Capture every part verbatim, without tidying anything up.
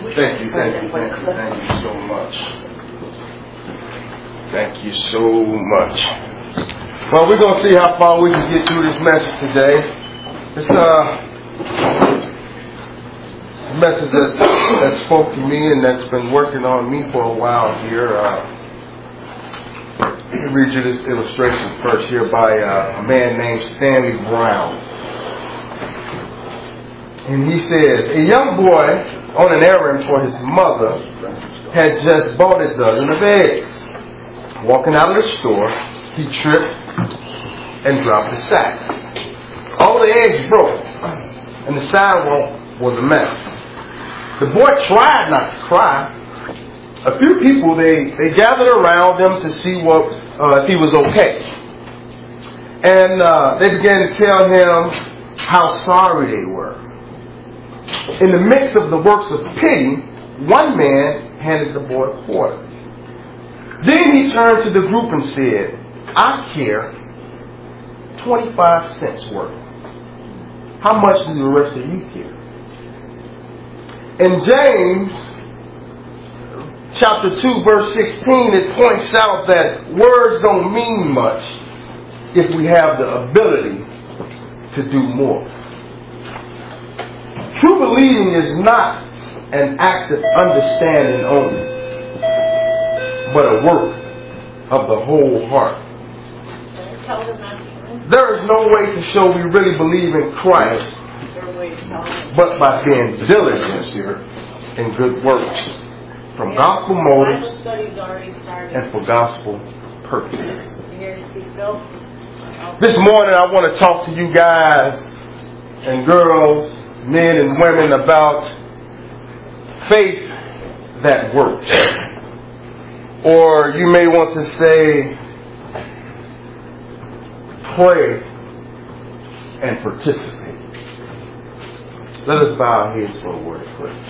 Thank you, thank you, thank you, thank you so much. Thank you so much. Well, we're going to see how far we can get through this message today. It's, uh, it's a message that, that spoke to me and that's been working on me for a while here. Uh, let me read you this illustration first here by uh, a man named Stanley Brown. And he says, a young boy on an errand for his mother had just bought a dozen of eggs. Walking out of the store, he tripped and dropped the sack. All the eggs broke, and the sidewalk was a mess. The boy tried not to cry. A few people, they, they gathered around him to see what uh, if he was okay. And uh, they began to tell him how sorry they were. In the midst of the works of pity, one man handed the boy a quarter. Then he turned to the group and said, I care twenty-five cents worth. How much do the rest of you care? In James chapter two verse sixteen, it points out that words don't mean much if we have the ability to do more. True believing is not an act of understanding only, but a work of the whole heart. There is no way to show we really believe in Christ but by being diligent in good works, from gospel motives and for gospel purposes. This morning I want to talk to you guys and girls, men and women, about faith that works. Or you may want to say, pray and participate. Let us bow our heads for a word of prayer.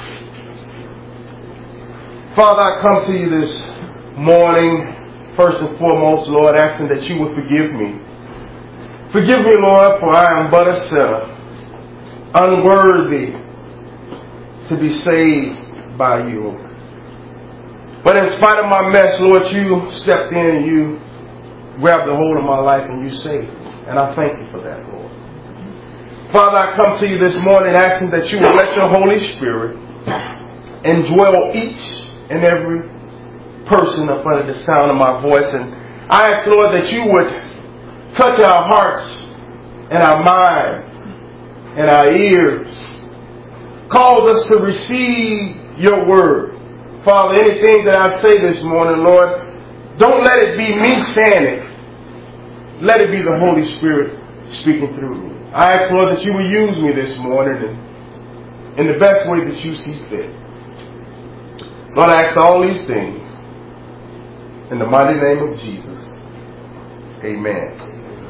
Father, I come to you this morning, first and foremost, Lord, asking that you would forgive me. Forgive me, Lord, for I am but a sinner, unworthy to be saved by you. But in spite of my mess, Lord, you stepped in and you grabbed the hold of my life and you saved me. And I thank you for that, Lord. Father, I come to you this morning asking that you will let your Holy Spirit indwell each and every person up under the sound of my voice. And I ask, Lord, that you would touch our hearts and our minds and our ears. Cause us to receive your word. Father, anything that I say this morning, Lord, don't let it be me saying it. Let it be the Holy Spirit speaking through me. I ask, Lord, that you will use me this morning in, in the best way that you see fit. Lord, I ask all these things in the mighty name of Jesus. Amen.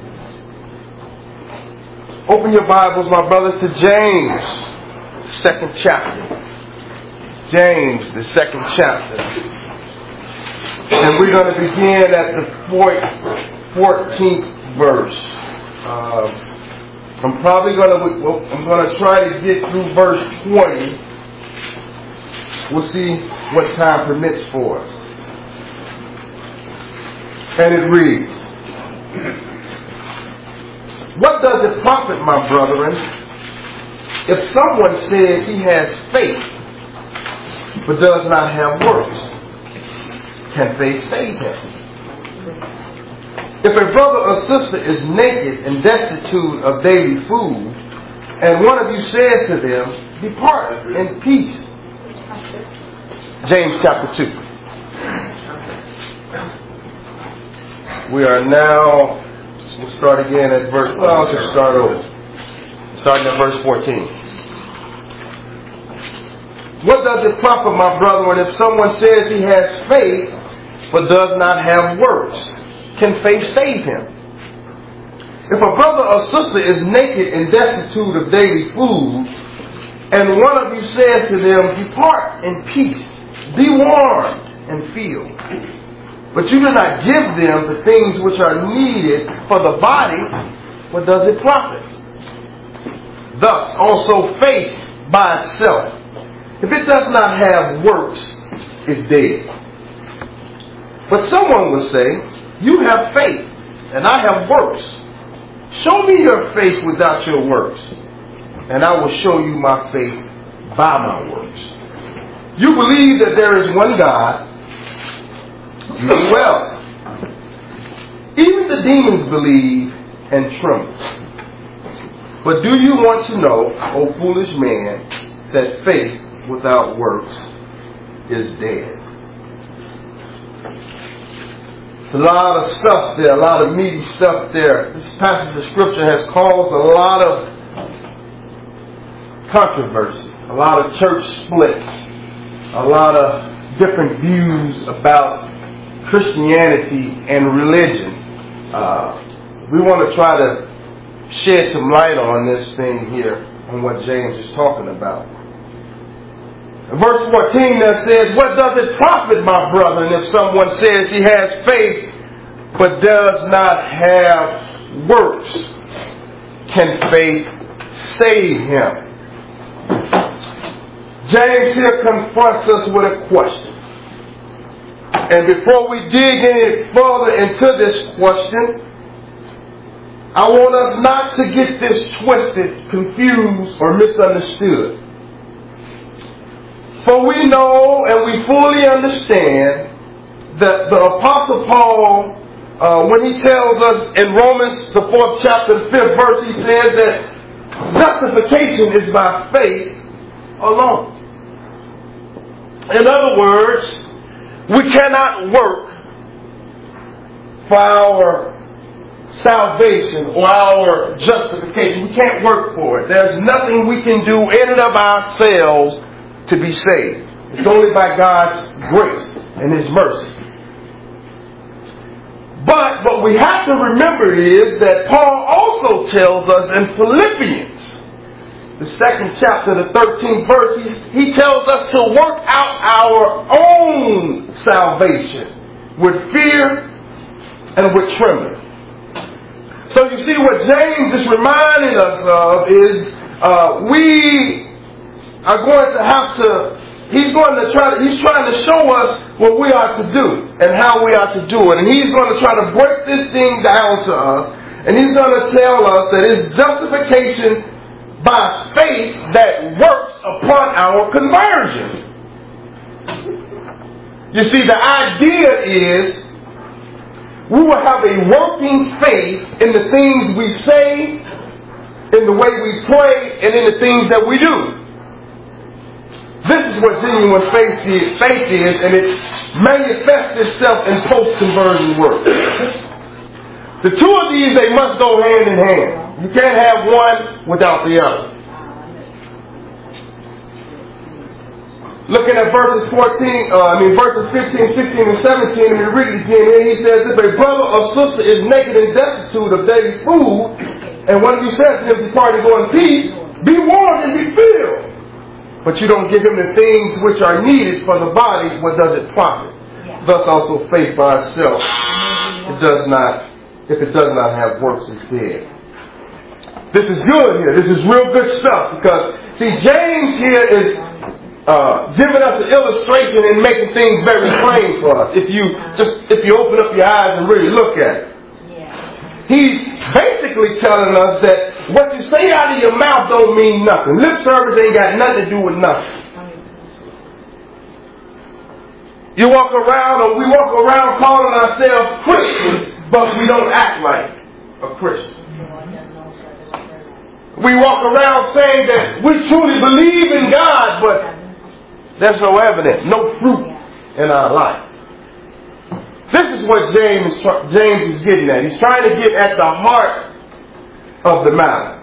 Open your Bibles, my brothers, to James, the second chapter. James, the second chapter. And we're going to begin at the fourteenth verse. Uh, I'm probably going to, well, I'm going to try to get through verse twenty. We'll see what time permits for us. And it reads, what does it profit, my brethren, if someone says he has faith but does not have works? Can faith save him? If a brother or sister is naked and destitute of daily food, and one of you says to them, depart in peace. James chapter two. We are now, we'll start again at verse, well, I'll just start over. Starting at verse fourteen. What does it profit, my brethren, if someone says he has faith but does not have works? Can faith save him? If a brother or sister is naked and destitute of daily food, and one of you says to them, depart in peace, be warmed and filled, but you do not give them the things which are needed for the body, what does it profit? Thus also faith by itself, if it does not have works, it's dead. But someone will say, you have faith, and I have works. Show me your faith without your works, and I will show you my faith by my works. You believe that there is one God. You do well. Even the demons believe and tremble. But do you want to know, O foolish man, that faith without works is dead? It's a lot of stuff there, a lot of meaty stuff there. This passage of Scripture has caused a lot of controversy, a lot of church splits, a lot of different views about Christianity and religion. Uh, we want to try to shed some light on this thing here, on what James is talking about. Verse fourteen that says, what does it profit, my brethren, if someone says he has faith but does not have works? Can faith save him? James here confronts us with a question. And before we dig any further into this question, I want us not to get this twisted, confused, or misunderstood. For we know and we fully understand that the Apostle Paul, uh, when he tells us in Romans, the fourth chapter, the fifth verse, he says that justification is by faith alone. In other words, we cannot work for our salvation or our justification. We can't work for it. There's nothing we can do in and of ourselves to be saved. It's only by God's grace and His mercy. But what we have to remember is that Paul also tells us in Philippians, the second chapter, the thirteenth verse, he tells us to work out our own salvation with fear and with trembling. So you see, what James is reminding us of is uh, we are going to have to, he's going to try to, he's trying to show us what we are to do and how we are to do it. And he's going to try to break this thing down to us. And he's going to tell us that it's justification by faith that works upon our conversion. You see, the idea is we will have a working faith in the things we say, in the way we pray, and in the things that we do. This is what genuine faith is, faith is, and it manifests itself in post-conversion work. The two of these, they must go hand in hand. You can't have one without the other. Looking at verses fourteen, uh, I mean verses fifteen, sixteen, and seventeen, and we read it again here, he says, if a brother or sister is naked and destitute of daily food, and one of you says to him, depart and go in peace, be warmed and be filled. But you don't give him the things which are needed for the body, what does it profit? Yeah. Thus also faith by itself, it does not, if it does not have works, it's dead. This is good here. This is real good stuff, because, see, James here is Uh, giving us an illustration and making things very plain for us. If you just, if you open up your eyes and really look at it. Yeah. He's basically telling us that what you say out of your mouth don't mean nothing. Lip service ain't got nothing to do with nothing. You walk around, or we walk around calling ourselves Christians, but we don't act like a Christian. We walk around saying that we truly believe in God, but there's no evidence, no fruit in our life. This is what James, James is getting at. He's trying to get at the heart of the matter.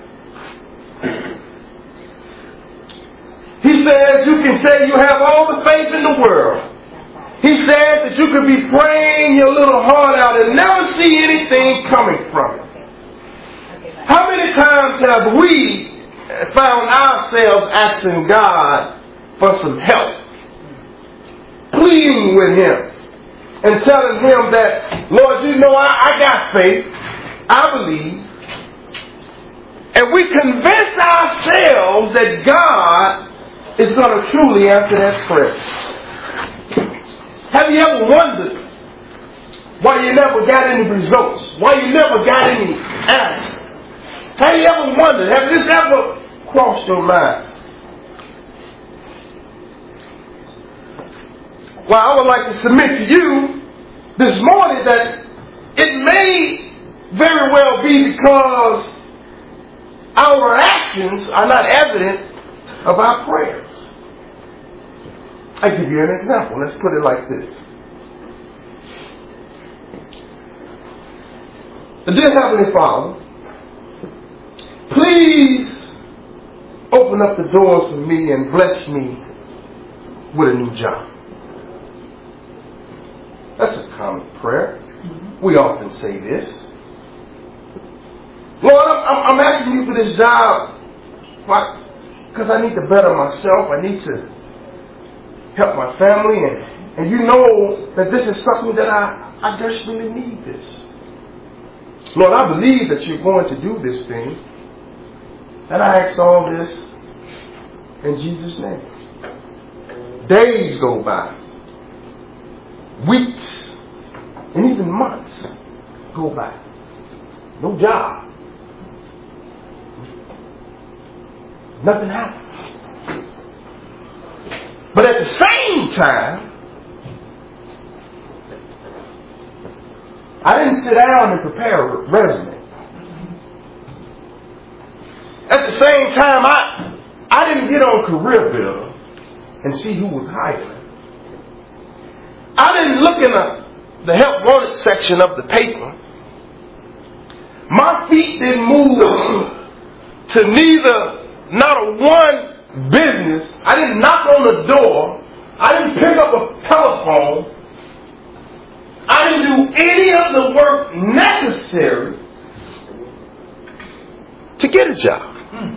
He says you can say you have all the faith in the world. He says that you could be praying your little heart out and never see anything coming from it. How many times have we found ourselves asking God for some help, pleading with Him, and telling Him that, Lord, you know, I, I got faith, I believe, and we convince ourselves that God is going to truly answer that prayer. Have you ever wondered why you never got any results? Why you never got any answers? Have you ever wondered? Have this ever crossed your mind? Well, I would like to submit to you this morning that it may very well be because our actions are not evident of our prayers. I'll give you an example. Let's put it like this. Dear Heavenly Father, please open up the doors for me and bless me with a new job. That's a common prayer. We often say this. Lord, I'm, I'm asking you for this job because I need to better myself. I need to help my family. And, and you know that this is something that I, I desperately need this. Lord, I believe that you're going to do this thing. And I ask all this in Jesus' name. Days go by. Weeks. And even months go by. No job. Nothing happens. But at the same time, I didn't sit down and prepare a resume. At the same time, I I didn't get on CareerBuilder and see who was hiring. I didn't look in the, the help wanted section of the paper. My feet didn't move to neither, not a one business. I didn't knock on the door. I didn't pick up a telephone. I didn't do any of the work necessary to get a job.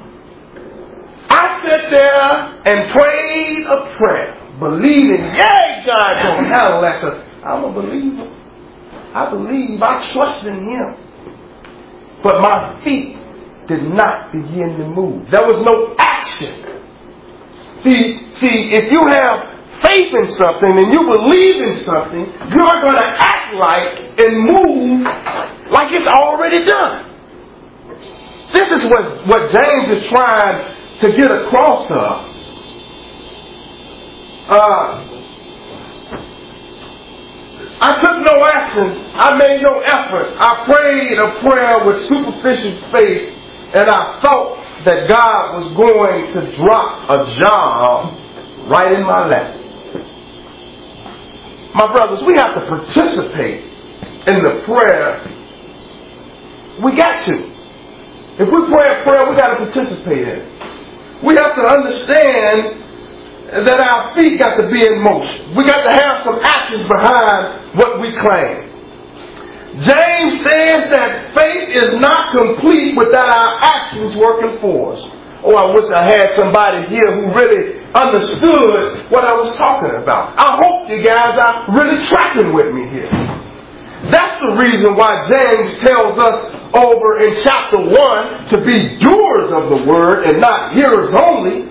I sat there and prayed a prayer, believing, yay, God don't handle that. Cause I'm a believer. I believe. I trust in Him. But my feet did not begin to move. There was no action. See, see, if you have faith in something and you believe in something, you're going to act like and move like it's already done. This is what, what James is trying to get across to us. Uh, I took no action. I made no effort. I prayed a prayer with superficial faith, and I thought that God was going to drop a job right in my lap. My brothers, we have to participate in the prayer. We got to. If we pray a prayer, we got to participate in it. We have to understand that our feet got to be in motion. We got to have some actions behind what we claim. James says that faith is not complete without our actions working for us. Oh, I wish I had somebody here who really understood what I was talking about. I hope you guys are really tracking with me here. That's the reason why James tells us over in chapter one to be doers of the word and not hearers only.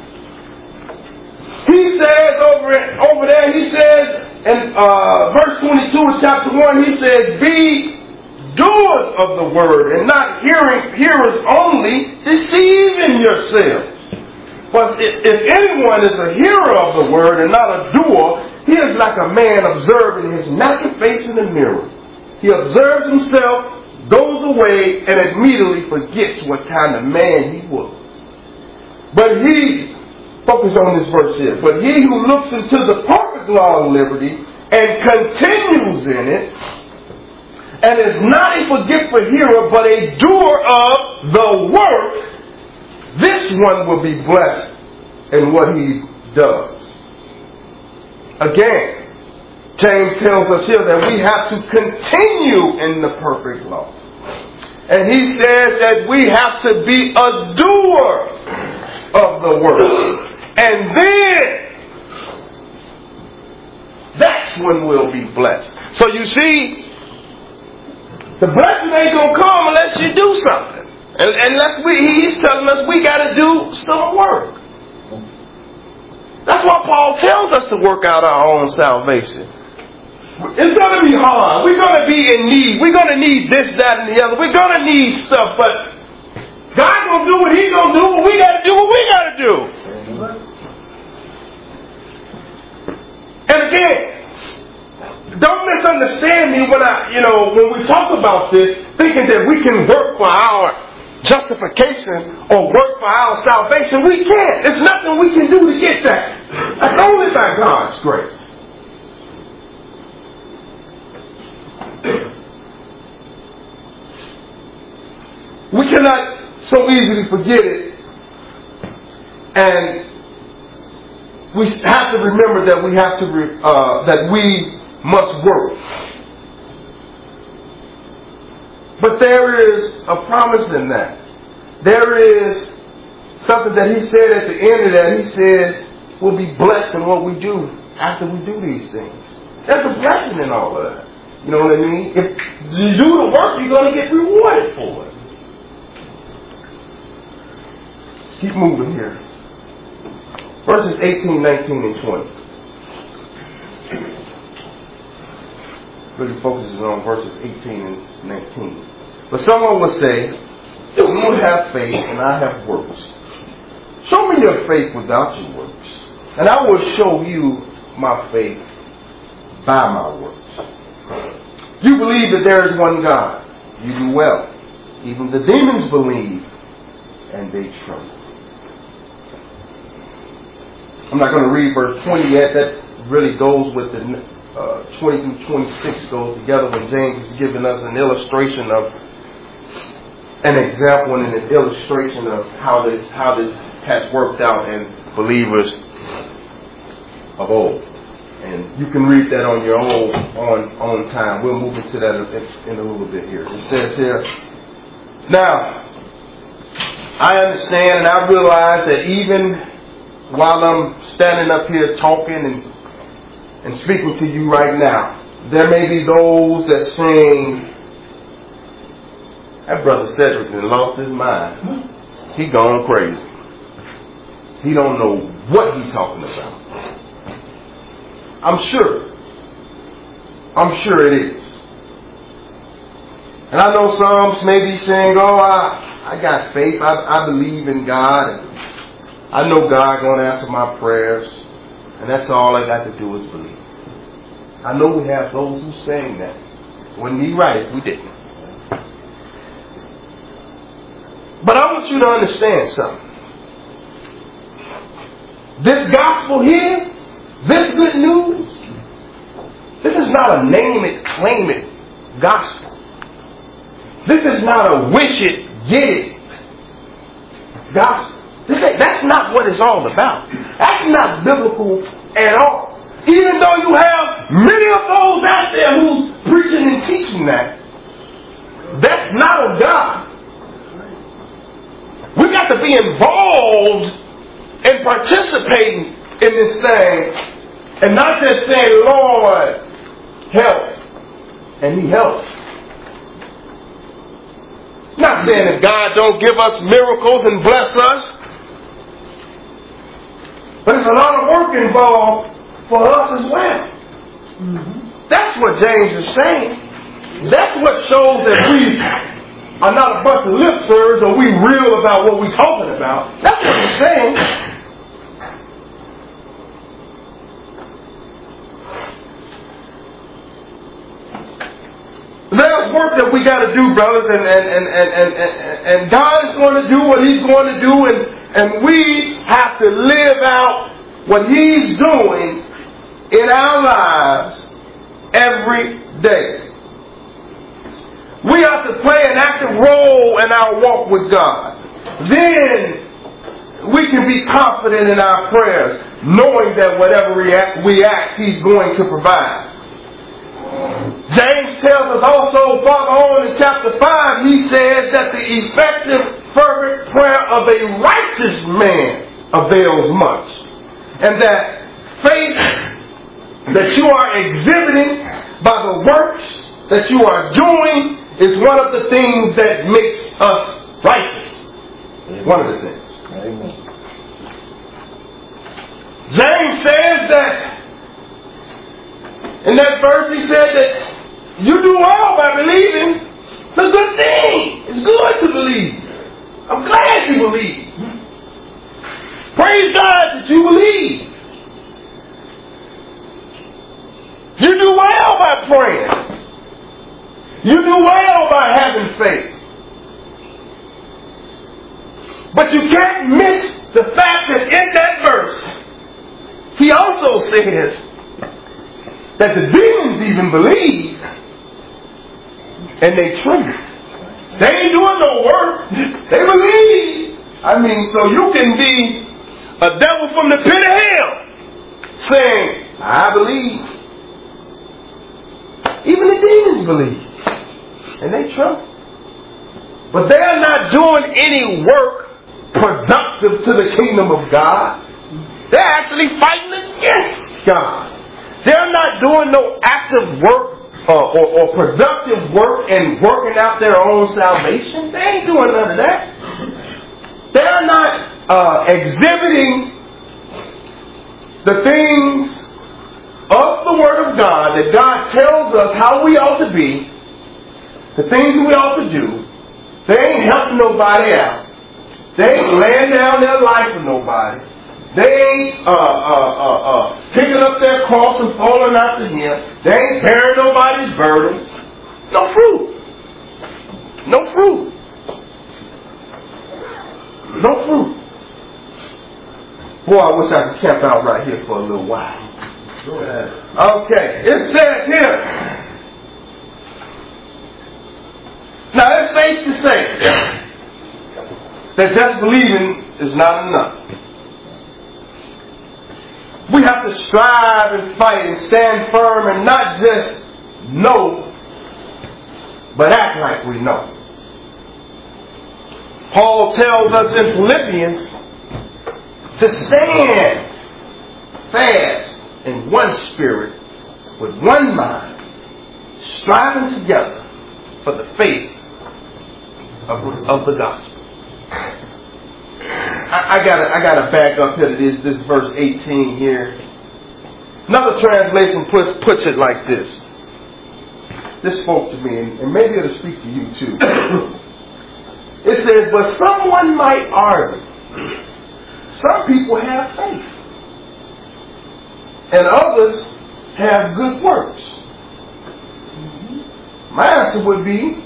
He says over, over there, he says in uh, verse twenty-two of chapter one, he says, be doers of the word and not hearing hearers only, deceiving yourselves. But if, if anyone is a hearer of the word and not a doer, he is like a man observing his naked face in the mirror. He observes himself, goes away, and immediately forgets what kind of man he was. But he, focus on this verse here, but he who looks into the perfect law of liberty and continues in it, and is not a forgetful hearer, but a doer of the work, this one will be blessed in what he does. Again, James tells us here that we have to continue in the perfect law. And he says that we have to be a doer of the work. And then, that's when we'll be blessed. So you see, the blessing ain't going to come unless you do something. And unless we, he's telling us we got to do some work. That's why Paul tells us to work out our own salvation. It's going to be hard. We're going to be in need. We're going to need this, that, and the other. We're going to need stuff. But God's going to do what He's going to do. But we got to do what we got to do. And again, don't misunderstand me when I, you know, when we talk about this, thinking that we can work for our justification or work for our salvation. We can't. There's nothing we can do to get that. That's only by God's grace. We cannot so easily forget it, and we have to remember that we have to re, uh, that we must work. But there is a promise in that. There is something that He said at the end of that. He says we'll be blessed in what we do after we do these things. There's a blessing in all of that. You know what I mean? If you do the work, you're going to get rewarded for it. Let's keep moving here. Verses eighteen, nineteen, and twenty. Really focuses on verses eighteen and nineteen. But someone will say, you have faith and I have works. Show me your faith without your works, and I will show you my faith by my works. You believe that there is one God. You do well. Even the demons believe and they tremble. I'm not going to read verse twenty yet. That really goes with the uh, twenty through twenty-six goes together when James is giving us an illustration of an example and an illustration of how this how this has worked out in believers of old. And you can read that on your own on, on time. We'll move into that in, in a little bit here. It says here, now, I understand and I realize that even while I'm standing up here talking and, and speaking to you right now, there may be those that saying, that brother Cedric has lost his mind. He gone crazy. He don't know what he's talking about. I'm sure. I'm sure it is. And I know some may be saying, oh, I, I got faith. I, I believe in God. And I know God going to answer my prayers. And that's all I got to do is believe. I know we have those who saying that. Wouldn't be right if we didn't. But I want you to understand something. This gospel here, this good news, this is not a name it, claim it gospel. This is not a wish it, get it gospel. This ain't, that's not what it's all about. That's not biblical at all. Even though you have many of those out there who's preaching and teaching that, that's not of God. We got to be involved in participating in this thing and not just saying, Lord, help. And He helps. Not saying that God don't give us miracles and bless us. But there's a lot of work involved for us as well. Mm-hmm. That's what James is saying. That's what shows that we are not a bunch of lip service or we real about what we're talking about. That's what he's saying. There's work that we got to do, brothers, and, and, and, and, and, and, and God is going to do what He's going to do, and, and we have to live out what He's doing in our lives every day. We have to play an active role in our walk with God. Then we can be confident in our prayers, knowing that whatever we ask, we ask He's going to provide. James tells us also, further on in chapter five, he says that the effective, fervent prayer of a righteous man avails much. And that faith that you are exhibiting by the works that you are doing is one of the things that makes us righteous. Amen. One of the things. Amen. James says that, in that verse he said that you do well by believing. It's a good thing. It's good to believe. I'm glad you believe. Praise God that you believe. You do well by praying. You do well by having faith. But you can't miss the fact that in that verse, he also says that the demons even believe and they tremble. They ain't doing no work. They believe. I mean, so you can be a devil from the pit of hell saying, I believe. Even the demons believe. And they tremble. But they are not doing any work productive to the kingdom of God. They're actually fighting against God. They're not doing no active work uh, or, or productive work and working out their own salvation. They ain't doing none of that. They're not uh, exhibiting the things of the Word of God that God tells us how we ought to be, the things we ought to do. They ain't helping nobody out. They ain't laying down their life for nobody. They ain't uh, uh, uh, uh, picking up their cross and falling after Him. They ain't bearing nobody's burdens. No fruit. No fruit. No fruit. Boy, I wish I could camp out right here for a little while. Okay, it says here. Now it's safe to say that just believing is not enough. We have to strive and fight and stand firm and not just know, but act like we know. Paul tells us in Philippians to stand fast in one spirit, with one mind, striving together for the faith of, of the gospel. I, I gotta, I gotta back up here to this, this verse eighteen here. Another translation puts puts it like this. This spoke to me, and, and maybe it'll speak to you too. It says, "But someone might argue. Some people have faith, and others have good works." My answer would be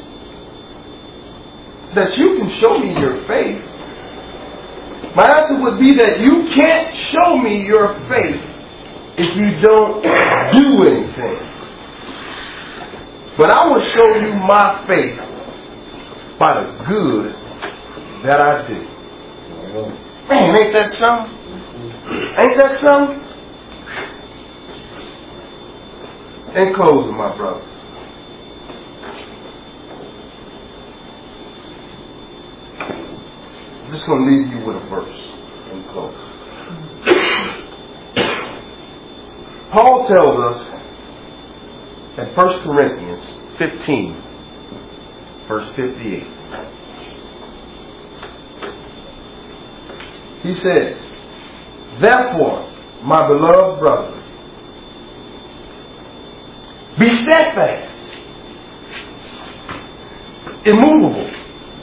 that you can show me your faith. My answer would be that you can't show me your faith if you don't do anything. But I will show you my faith by the good that I do. Man, ain't that something? Ain't that something? In closing, my brother, I'm just going to leave you with a verse in closing. Paul tells us in First Corinthians fifteen, verse fifty-eight. He says, "Therefore, my beloved brother, be steadfast, immovable,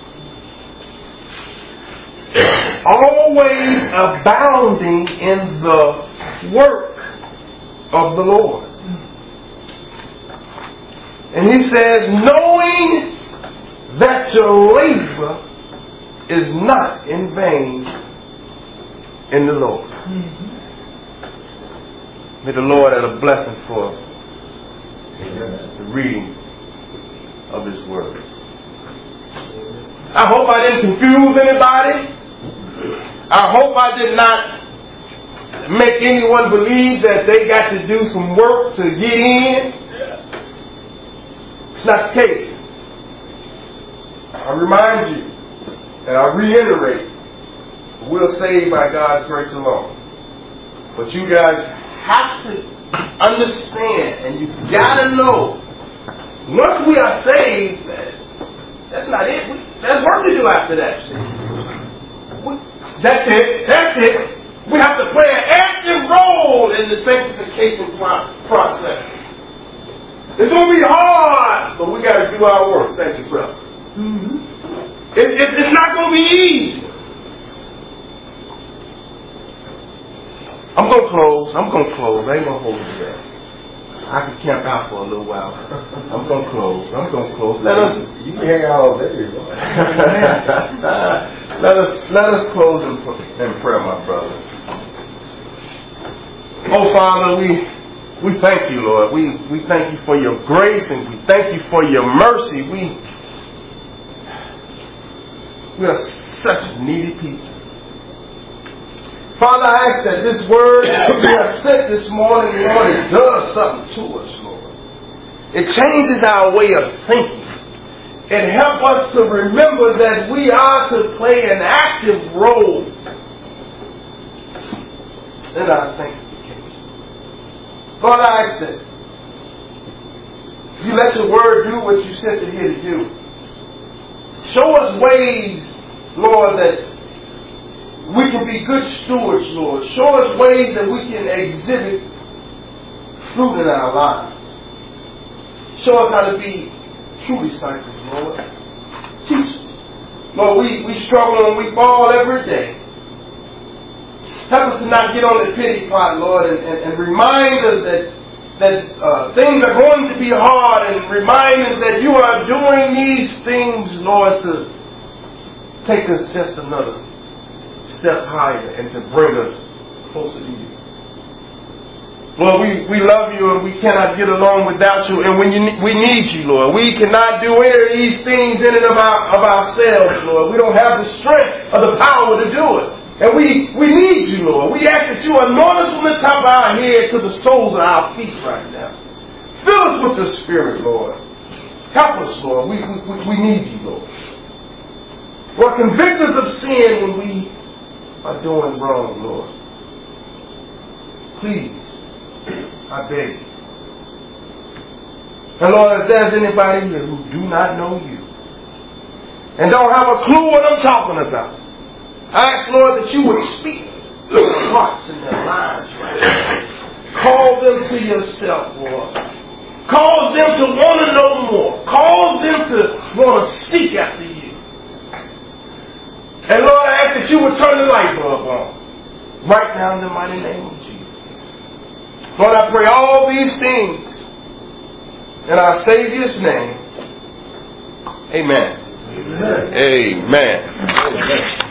always abounding in the work of the Lord." And he says, "Knowing that your labor is not in vain in the Lord." Mm-hmm. May the Lord add a blessing for the reading of His Word. I hope I didn't confuse anybody. I hope I did not make anyone believe that they got to do some work to get in. It's not the case. I remind you, and I reiterate, we're saved by God's grace alone. But you guys have to understand, and you gotta know, once we are saved, that's not it. We, there's work to do after that. We, that's it. That's it. We have to play an active role in the sanctification process. It's going to be hard, but we got to do our work. Thank you, brother. Mm-hmm. it, it, it's not going to be easy. I'm going to close. I'm going to close. I ain't going to hold you there. I can camp out for a little while. I'm going to close. I'm going to close. Let us. You can hang out all day. let us. Let us close in, in prayer, my brothers. Oh, Father, we we thank you, Lord. We we thank you for your grace and we thank you for your mercy. We we are such needy people. Father, I ask that this word that we have sent this morning, Lord, it does something to us, Lord. It changes our way of thinking. It helps us to remember that we are to play an active role in our sanctification. Lord, I ask that you let your word do what you sent it here to do. Show us ways, Lord, that we can be good stewards, Lord. Show us ways that we can exhibit fruit in our lives. Show us how to be true disciples, Lord. Teach us. Lord, we, we struggle and we fall every day. Help us to not get on the pity pot, Lord, and, and, and remind us that, that uh, things are going to be hard, and remind us that you are doing these things, Lord, to take us just another step higher and to bring us closer to you. Lord, we, we love you and we cannot get along without you, and when you, we need you, Lord. We cannot do any of these things in and of, our, of ourselves, Lord. We don't have the strength or the power to do it. And we, we need you, Lord. We ask that you anoint us from the top of our head to the soles of our feet right now. Fill us with the Spirit, Lord. Help us, Lord. We, we, we need you, Lord. Lord, convict us of sin when we are doing wrong, Lord. Please, I beg you. And Lord, if there's anybody here who do not know you and don't have a clue what I'm talking about, I ask, Lord, that you would speak to their hearts and their lives right now. Call them to yourself, Lord. Cause them to want to know more. Cause them to want to seek after you. And Lord, I ask that you would turn the light bulb on right now in the mighty name of Jesus. Lord, I pray all these things in our Savior's name. Amen. Amen. Amen. Amen.